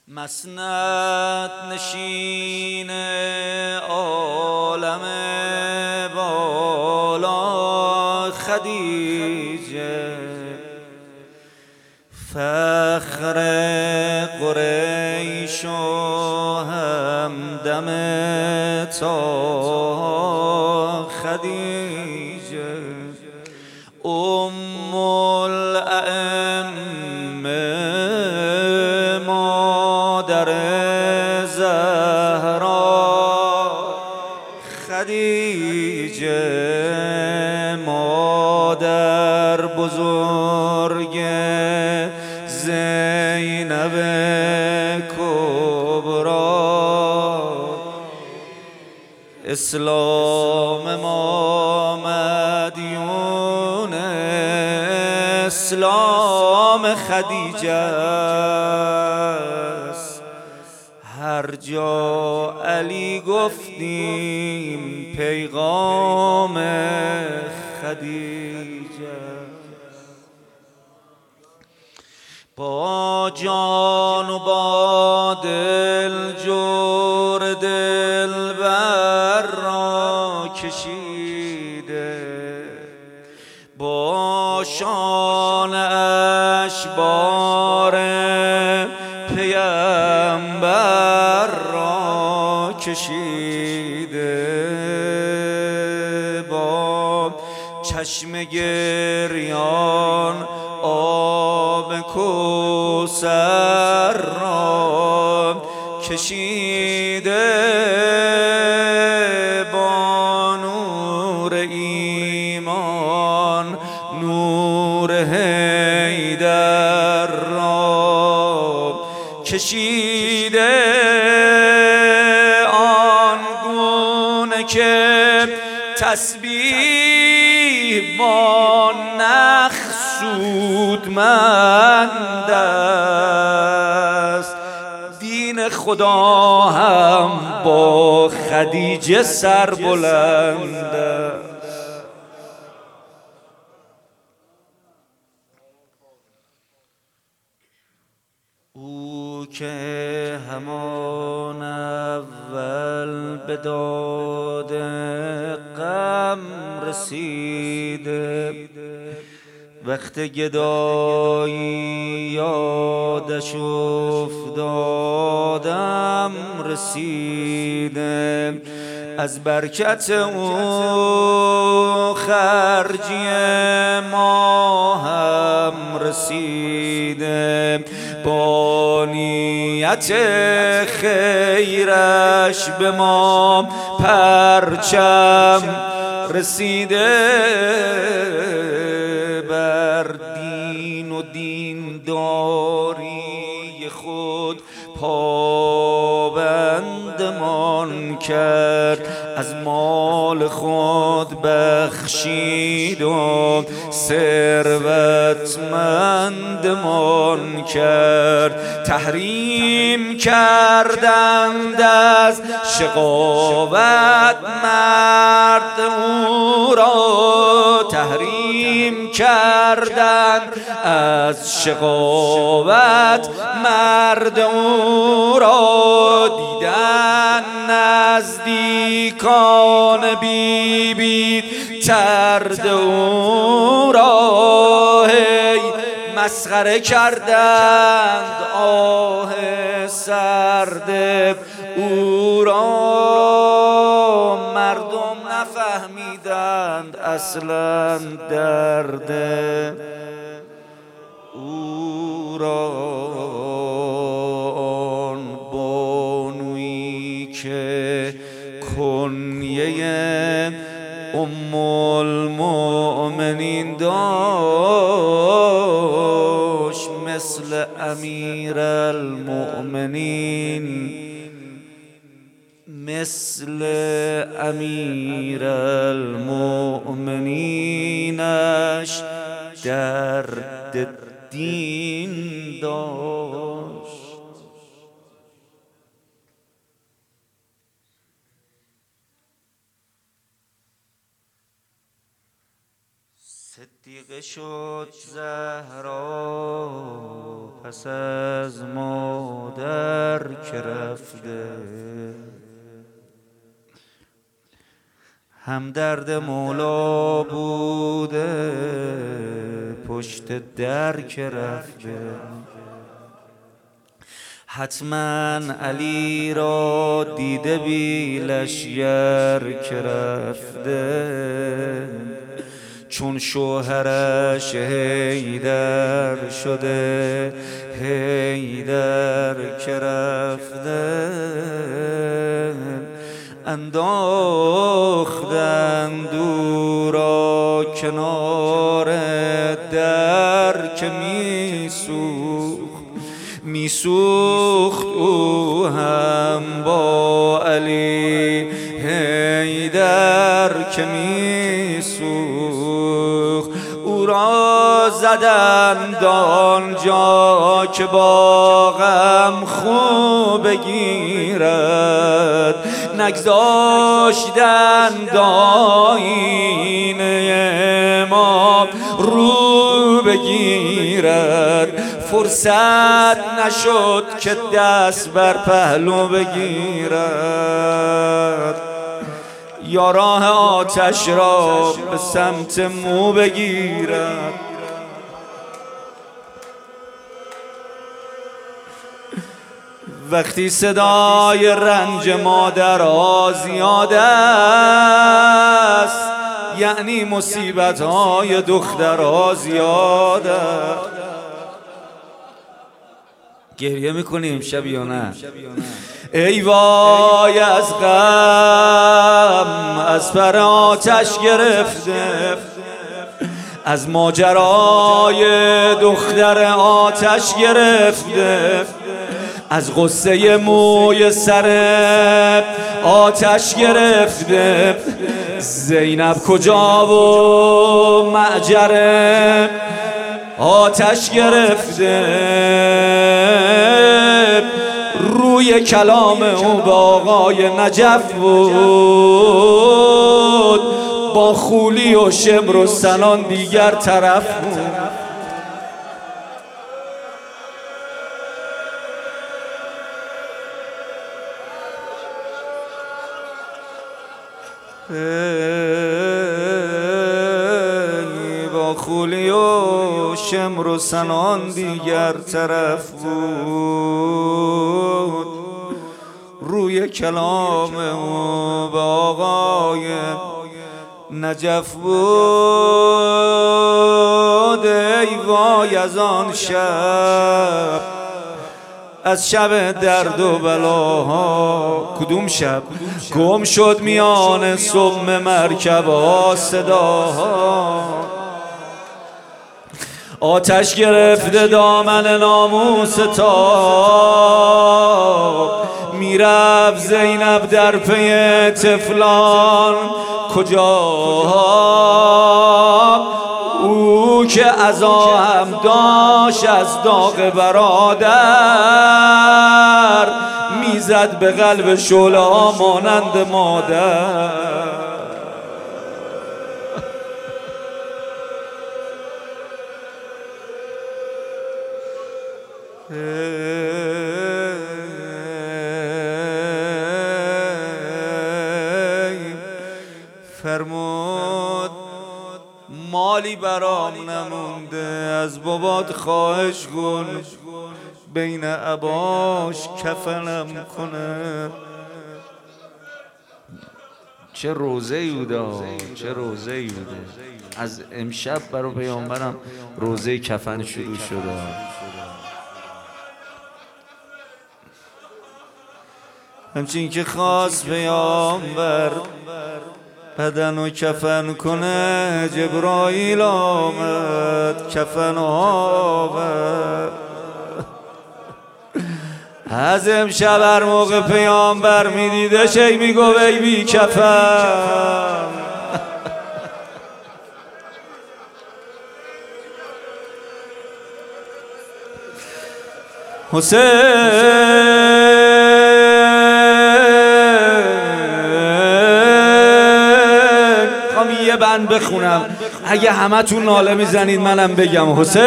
مسند نشین عالم بالا خدیجه، فخر قریش و همدم تا خدیجه، ام الائمه مادر زهرا خدیجه، مادر بزرگ زینب کبرا، اسلام ما مدیون اسلام خدیجه است، هر جا علی گفتیم پیغام خدیجه، با جان و با دل جور دلبر را کشیده، با شان اشبار پیامبر را کشیده، با چشم گریان آب کوثر را کشیده، با نور ایمان نور حیدر را کشیده، آن گونه که تسبیح با نخ سودمند است، دین خدا هم با خدیجه سربلند است. او که همان اول به داد غم رسیده، وقت گدایی یادش افتادم رسیده، از برکت او خرجی ما هم رسیده، با نیت خیرش به ما پرچم رسیده، بر دین و دینداری خود پابندمان کرد، از مال خود بخشید و ثروتمندمان کرد، تحریم کردند از شقاوت مرد او را، تحریم کردند از شقاوت مرد او را، دیدن نزدیکان بی بی طرد او را، هی مسخره کردند آه سرد او را، مردم نفهمیدند اصلا درد او را، آن بانویی که کنیه ام المؤمنین داشت، مثل امیر المؤمنین، مثل امیر المؤمنینش درد دین داشت. دیگه شد زهرا پس از مادر که رفته، هم درد مولا بوده پشت در که رفته. حتما علی را دیده بی لشگر که رفته، چون شوهرش حیدر شده حیدر که رفته. انداختن دورا کنار در که میسوخت او هم با علی حیدر که میسوخت. او را زدند آنجا که با غم خوب بگیرد، نگذاشتند آیینه امام رو بگیرد. فرصت نشد که دست بر پهلو بگیرد، یا راه آتش را به سمت مو بگیرد. وقتی صدای رنج مادرها زیاد است، یعنی مصیبت‌های دخترها زیاد است. گریه میکنیم شب یا نه؟ ای وای از غم از پر آتش گرفته، از ماجرای دختر آتش گرفته، از غصه موی سر آتش گرفته. زینب کجا و معجر آتش گرفته، روی کلام او به آقای نجف بود، با خولی و شمر و سنان دیگر طرف بود. با خولی و شمر و سنان دیگر طرف بود، روی کلام او به آقای نجف بود. ای وای از آن شب، از شب درد و بلاها، کدوم شب گم شد میان سم مرکب‌ها صداها. آتش گرفته دامن ناموس تا میرفت زینب در پی طفلان کجا، او که عزا هم داشت از داغ برادر، میزد به قلب شعله ها مانند مادر. فرمود مالی برام نمونده، از بابات خواهش کن بین عباش کفنم کنه. چه روزه‌ای بوده، چه روزه‌ای بوده. از امشب برای پیامبرم روزه کفن شروع شده. همچین که خواست پیامبر بدن و کفن کنه، جبرائیل آمد کفن آورد. از امشب هر موقع پیامبر میدیده شی میگو ای بی کفن. حسین من بخونم، اگه همه تون ناله میزنید منم بگم حسین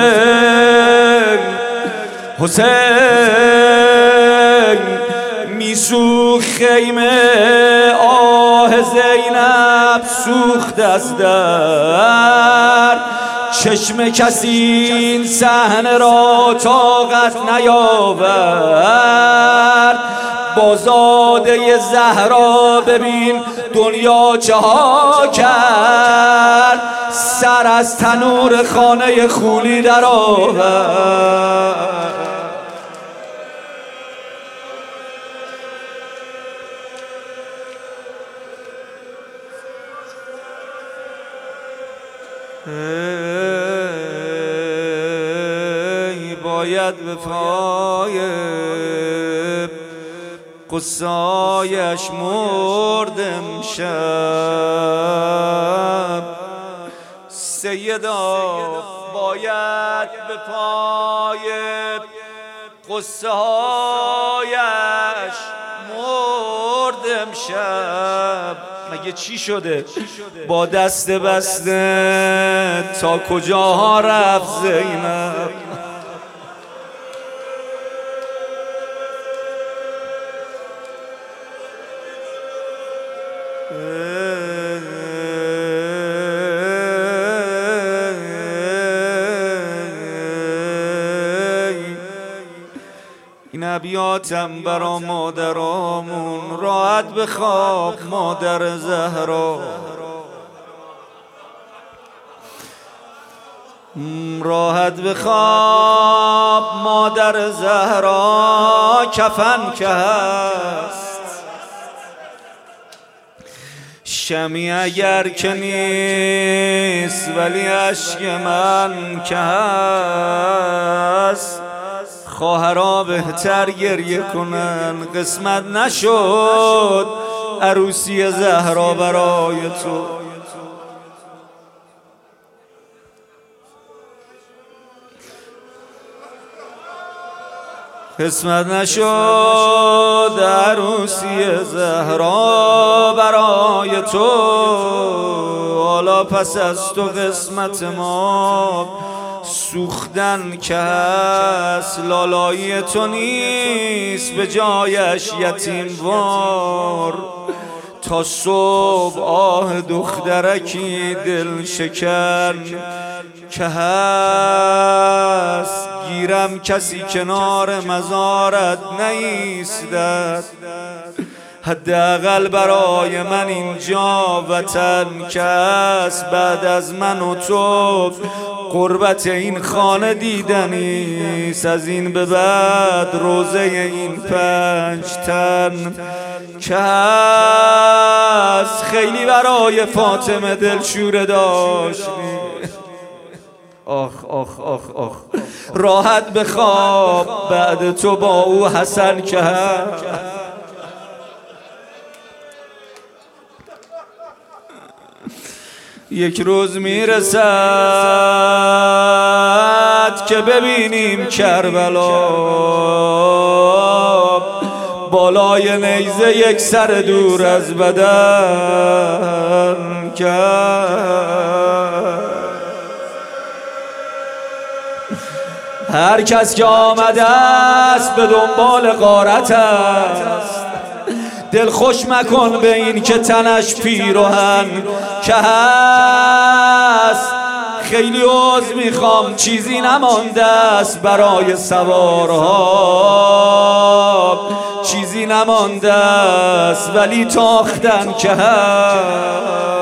حسین. میسوخت خیمه آه زینب سوخت از درد، چشم کسی این صحنه را طاقت نیاورد. بازاده زهرا ببین دنیا چه ها کرد، سر از تنور خانه خولی در آورد. باید به پای قصایش مردم شب. سیدا باید به پای قصایش مردم شب. مگه چی شده؟ با دست بسته تا کجاها رفت زینب؟ این ابیاتم برا مادرامون، راحت بخواب مادر زهرا، راحت بخواب مادر زهرا. کفن که هست شمی اگر که نیست، ولی اشک من که هست. خواهرها بهتر گریه کنن، قسمت نشد عروسی زهرا برای تو. قسمت نشد عروسی زهرا برای تو. حالا پس از تو قسمت ما سوختن که هست، لالایی تو نیست به جایش یتیم وار. تا صبح آه دخترکی دل شکن که هست، گیرم کسی کنار مزارت نیستد. حداقل برای من اینجا وطن که هست، بعد از من و تو قربت این خانه دیدنیست. از این به بعد روزه این 5 تن که هست، خیلی برای فاطمه دلشوره داشتی. آخ آخ آخ آخ، راحت بخواب بعد تو با او حسن که هست. یک روز میرسد که ببینیم کربلا، بالای نیزه یک سر دور از بدن کرد. هر کس که آمده است به دنبال غارت است، دل خوش مکن به این که تنش پیراهن که هست. خیلی عذر میخوام چیزی نمانده است برای سوارها، چیزی نمانده است ولی تاختن که هست.